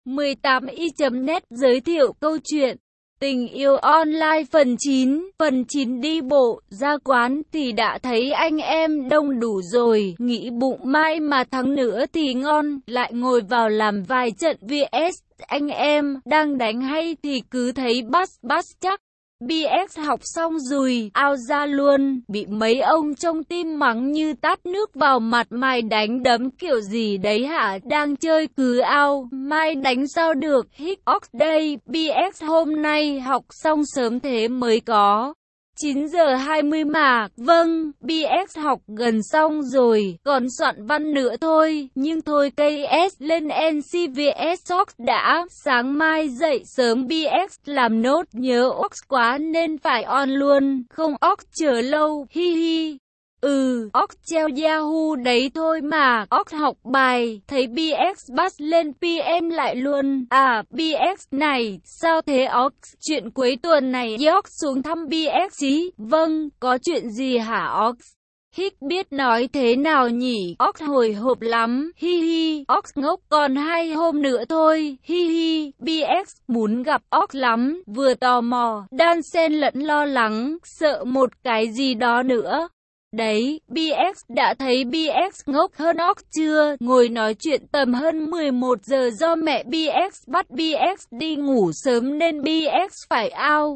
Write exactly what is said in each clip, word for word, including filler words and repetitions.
mười tám y chấm net giới thiệu câu chuyện Tình yêu online phần chín. Phần chín đi bộ, ra quán thì đã thấy anh em đông đủ rồi, nghĩ bụng mai mà thắng nữa thì ngon, lại ngồi vào làm vài trận vê ét, anh em đang đánh hay thì cứ thấy bass bass chắc. bê ét học xong rồi, ao ra luôn, bị mấy ông trong team mắng như tát nước vào mặt, mày đánh đấm kiểu gì đấy hả, đang chơi cứ ao, mai đánh sao được, hít ox đây, bê ét hôm nay học xong sớm thế mới có. chín giờ hai mươi mà, vâng, bê ét học gần xong rồi, còn soạn văn nữa thôi, nhưng thôi cây ét lên en xê vê ét Sox đã, sáng mai dậy sớm bê ét làm nốt, nhớ ox quá nên phải on luôn, không ox chờ lâu, hi hi. Ừ, ox treo Yahoo đấy thôi mà, ox học bài, thấy bê ét bắt lên pê em lại luôn. À, bê ét này, sao thế ox? Chuyện cuối tuần này ox xuống thăm bê ét chí? Vâng, có chuyện gì hả ox? Hích biết nói thế nào nhỉ? Ox hồi hộp lắm, hi hi, ox ngốc còn hai hôm nữa thôi, hi hi, bê ét muốn gặp ox lắm, vừa tò mò, đan xen lẫn lo lắng, sợ một cái gì đó nữa. Đấy, bê ét đã thấy bê ét ngốc hơn ox chưa? Ngồi nói chuyện tầm hơn mười một giờ do mẹ bê ét bắt bê ét đi ngủ sớm nên bê ét phải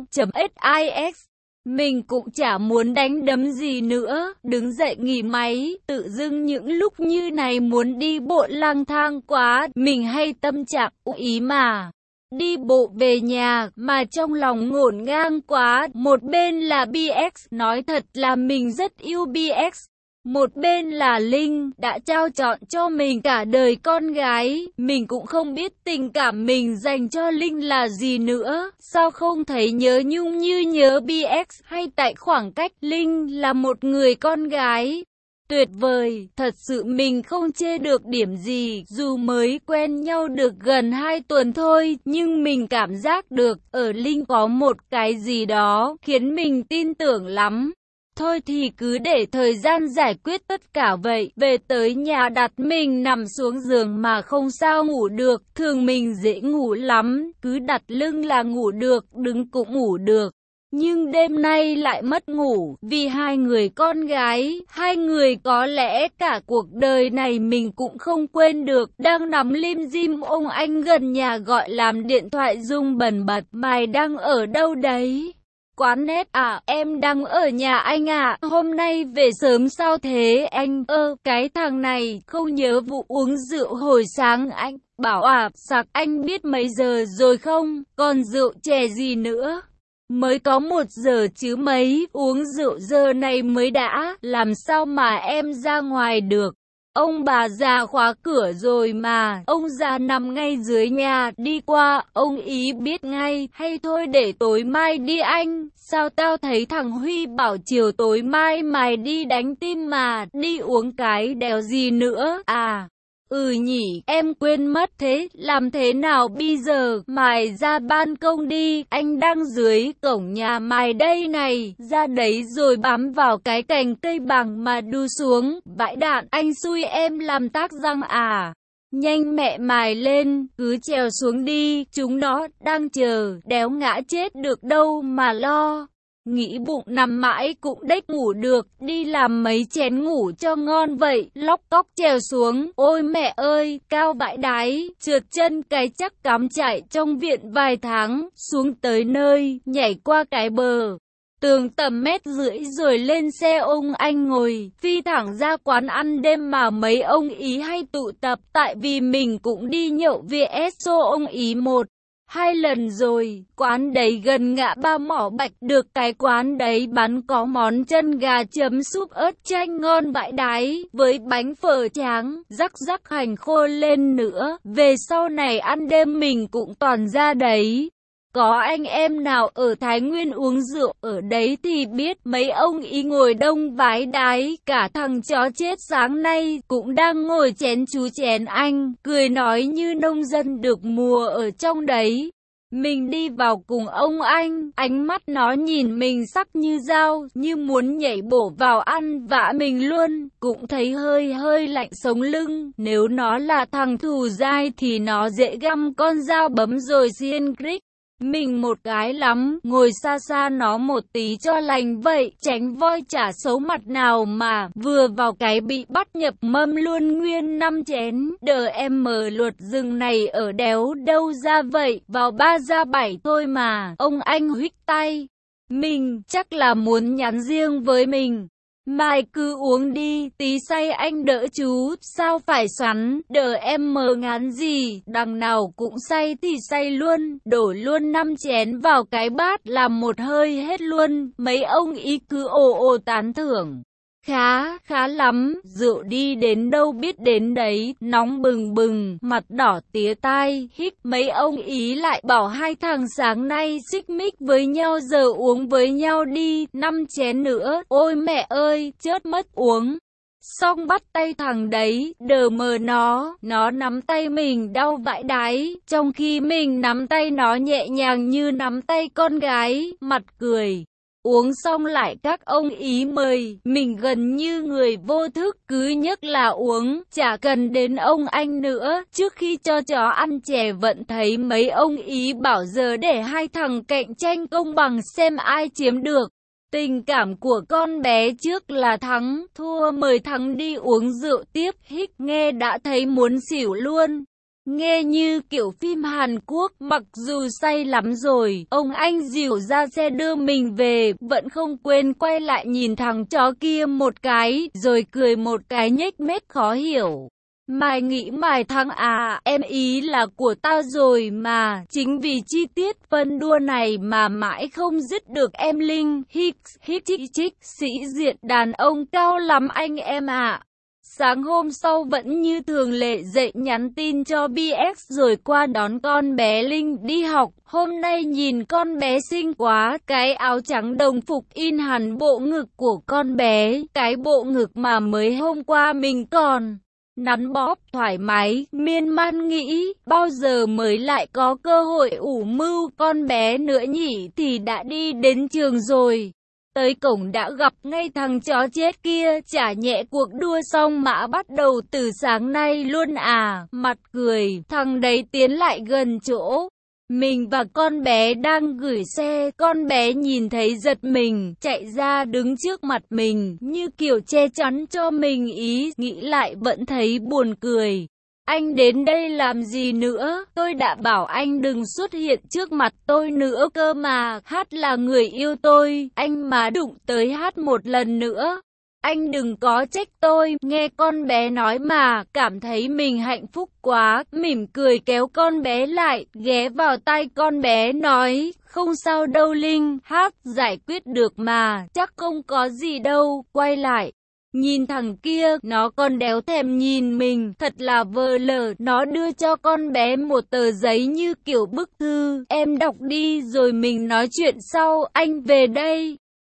out.sis. Mình cũng chả muốn đánh đấm gì nữa, đứng dậy nghỉ máy, tự dưng những lúc như này muốn đi bộ lang thang quá, mình hay tâm trạng ý mà. Đi bộ về nhà mà trong lòng ngổn ngang quá, một bên là bê ét, nói thật là mình rất yêu bê ét. Một bên là Linh, đã trao chọn cho mình cả đời con gái, mình cũng không biết tình cảm mình dành cho Linh là gì nữa, sao không thấy nhớ nhung như nhớ bê ét, hay tại khoảng cách Linh là một người con gái tuyệt vời, thật sự mình không chê được điểm gì, dù mới quen nhau được gần hai tuần thôi, nhưng mình cảm giác được, ở Linh có một cái gì đó, khiến mình tin tưởng lắm. Thôi thì cứ để thời gian giải quyết tất cả vậy, về tới nhà đặt mình nằm xuống giường mà không sao ngủ được, thường mình dễ ngủ lắm, cứ đặt lưng là ngủ được, đứng cũng ngủ được. Nhưng đêm nay lại mất ngủ, vì hai người con gái, hai người có lẽ cả cuộc đời này mình cũng không quên được, đang nằm lim dim ông anh gần nhà gọi làm điện thoại rung bần bật, mày đang ở đâu đấy? Quán net à, em đang ở nhà anh à, hôm nay về sớm sao thế anh? Ơ, cái thằng này không nhớ vụ uống rượu hồi sáng anh bảo à, sặc anh biết mấy giờ rồi không? Còn rượu chè gì nữa? Mới có một giờ chứ mấy, uống rượu giờ này mới đã, làm sao mà em ra ngoài được. Ông bà già khóa cửa rồi mà, ông già nằm ngay dưới nhà, đi qua, ông ý biết ngay, hay thôi để tối mai đi anh, sao tao thấy thằng Huy bảo chiều tối mai mày đi đánh tim mà, đi uống cái đèo gì nữa, à. Ừ nhỉ, em quên mất thế, làm thế nào bây giờ, mày ra ban công đi, anh đang dưới cổng nhà mày đây này, ra đấy rồi bám vào cái cành cây bằng mà đu xuống, vãi đạn, anh xui em làm tắc răng à. Nhanh mẹ mày lên, cứ trèo xuống đi, chúng nó đang chờ, đéo ngã chết được đâu mà lo. Nghĩ bụng nằm mãi cũng đếch ngủ được, đi làm mấy chén ngủ cho ngon vậy, lóc cóc trèo xuống, ôi mẹ ơi, cao vãi đái, trượt chân cái chắc cắm chạy trong viện vài tháng, xuống tới nơi, nhảy qua cái bờ tường tầm mét rưỡi rồi lên xe ông anh ngồi, phi thẳng ra quán ăn đêm mà mấy ông ý hay tụ tập, tại vì mình cũng đi nhậu vê ét xô ông ý một hai lần rồi, quán đấy gần ngã ba Mỏ Bạch, được cái quán đấy bán có món chân gà chấm súp ớt chanh ngon vãi đái, với bánh phở tráng, rắc rắc hành khô lên nữa, về sau này ăn đêm mình cũng toàn ra đấy. Có anh em nào ở Thái Nguyên uống rượu ở đấy thì biết, mấy ông ý ngồi đông vái đái, cả thằng chó chết sáng nay cũng đang ngồi chén chú chén anh, cười nói như nông dân được mùa ở trong đấy. Mình đi vào cùng ông anh, ánh mắt nó nhìn mình sắc như dao, như muốn nhảy bổ vào ăn vạ mình luôn, cũng thấy hơi hơi lạnh sống lưng. Nếu nó là thằng thù dai thì nó dễ găm con dao bấm rồi xiên crick mình một cái lắm, ngồi xa xa nó một tí cho lành vậy, tránh voi chả xấu mặt nào mà, vừa vào cái bị bắt nhập mâm luôn nguyên năm chén, đờ em mờ luật rừng này ở đéo đâu ra vậy, vào ba ra bảy thôi mà, ông anh huých tay, mình chắc là muốn nhắn riêng với mình. Mai cứ uống đi, tí say anh đỡ chú, sao phải xoắn, đờ em mờ ngán gì, đằng nào cũng say thì say luôn, đổ luôn năm chén vào cái bát làm một hơi hết luôn, mấy ông ý cứ ồ ồ tán thưởng. Khá, khá lắm, rượu đi đến đâu biết đến đấy, nóng bừng bừng, mặt đỏ tía tai, hít mấy ông ý lại bảo hai thằng sáng nay xích mích với nhau giờ uống với nhau đi, năm chén nữa, ôi mẹ ơi, chớt mất uống. Xong bắt tay thằng đấy, đờ mờ nó, nó nắm tay mình đau vãi đái, trong khi mình nắm tay nó nhẹ nhàng như nắm tay con gái, mặt cười. Uống xong lại các ông ý mời, mình gần như người vô thức cứ nhấc là uống, chả cần đến ông anh nữa. Trước khi cho chó ăn chè vẫn thấy mấy ông ý bảo giờ để hai thằng cạnh tranh công bằng xem ai chiếm được. Tình cảm của con bé trước là thắng, thua mời thắng đi uống rượu tiếp, hít nghe đã thấy muốn xỉu luôn. Nghe như kiểu phim Hàn Quốc, mặc dù say lắm rồi, ông anh dìu ra xe đưa mình về, vẫn không quên quay lại nhìn thằng chó kia một cái, rồi cười một cái nhếch mép khó hiểu. Mày nghĩ mày thắng à, em ý là của tao rồi mà, chính vì chi tiết phân đua này mà mãi không dứt được em Linh, hít hít chích chích, sĩ diện đàn ông cao lắm anh em ạ. Sáng hôm sau vẫn như thường lệ dậy nhắn tin cho bê ét rồi qua đón con bé Linh đi học. Hôm nay nhìn con bé xinh quá, cái áo trắng đồng phục in hẳn bộ ngực của con bé, cái bộ ngực mà mới hôm qua mình còn nắn bóp thoải mái, miên man nghĩ bao giờ mới lại có cơ hội ủ mưu con bé nữa nhỉ, thì đã đi đến trường rồi. Tới cổng đã gặp ngay thằng chó chết kia, chả nhẹ cuộc đua xong mã bắt đầu từ sáng nay luôn à, mặt cười, thằng đấy tiến lại gần chỗ mình và con bé đang gửi xe, con bé nhìn thấy giật mình, chạy ra đứng trước mặt mình, như kiểu che chắn cho mình ý, nghĩ lại vẫn thấy buồn cười. Anh đến đây làm gì nữa, tôi đã bảo anh đừng xuất hiện trước mặt tôi nữa cơ mà, Hát là người yêu tôi, anh mà đụng tới Hát một lần nữa. Anh đừng có trách tôi, nghe con bé nói mà, cảm thấy mình hạnh phúc quá, mỉm cười kéo con bé lại, ghé vào tai con bé nói, không sao đâu Linh, Hát giải quyết được mà, chắc không có gì đâu, quay lại. Nhìn thằng kia, nó còn đéo thèm nhìn mình, thật là vờ lờ, nó đưa cho con bé một tờ giấy như kiểu bức thư, em đọc đi rồi mình nói chuyện sau, anh về đây.